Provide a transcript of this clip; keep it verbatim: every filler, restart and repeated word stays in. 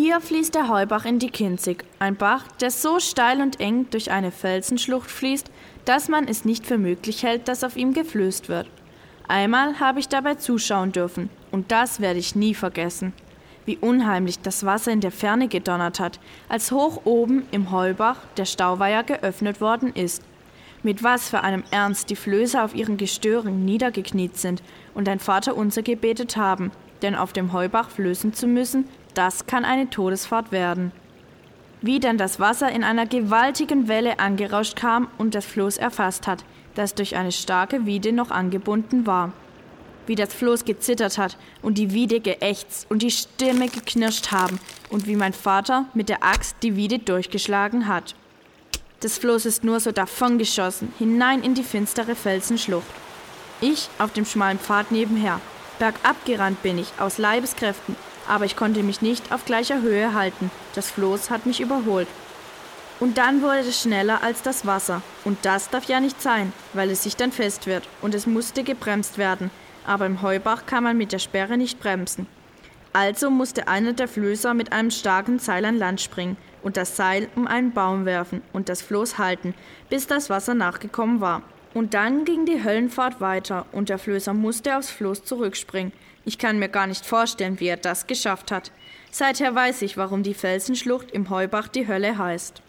Hier fließt der Heubach in die Kinzig, ein Bach, der so steil und eng durch eine Felsenschlucht fließt, dass man es nicht für möglich hält, dass auf ihm geflößt wird. Einmal habe ich dabei zuschauen dürfen, und das werde ich nie vergessen. Wie unheimlich das Wasser in der Ferne gedonnert hat, als hoch oben im Heubach der Stauweiher geöffnet worden ist. Mit was für einem Ernst die Flößer auf ihren Gestören niedergekniet sind und ein Vaterunser gebetet haben, denn auf dem Heubach flößen zu müssen, das kann eine Todesfahrt werden. Wie dann das Wasser in einer gewaltigen Welle angerauscht kam und das Floß erfasst hat, das durch eine starke Wiede noch angebunden war. Wie das Floß gezittert hat und die Wiede geächzt und die Stämme geknirscht haben und wie mein Vater mit der Axt die Wiede durchgeschlagen hat. Das Floß ist nur so davongeschossen, hinein in die finstere Felsenschlucht. Ich auf dem schmalen Pfad nebenher. Bergab gerannt bin ich, aus Leibeskräften, aber ich konnte mich nicht auf gleicher Höhe halten. Das Floß hat mich überholt. Und dann wurde es schneller als das Wasser. Und das darf ja nicht sein, weil es sich dann fest wird. Und es musste gebremst werden. Aber im Heubach kann man mit der Sperre nicht bremsen. Also musste einer der Flößer mit einem starken Seil an Land springen und das Seil um einen Baum werfen und das Floß halten, bis das Wasser nachgekommen war. Und dann ging die Höllenfahrt weiter und der Flößer musste aufs Floß zurückspringen. Ich kann mir gar nicht vorstellen, wie er das geschafft hat. Seither weiß ich, warum die Felsenschlucht im Heubach die Hölle heißt.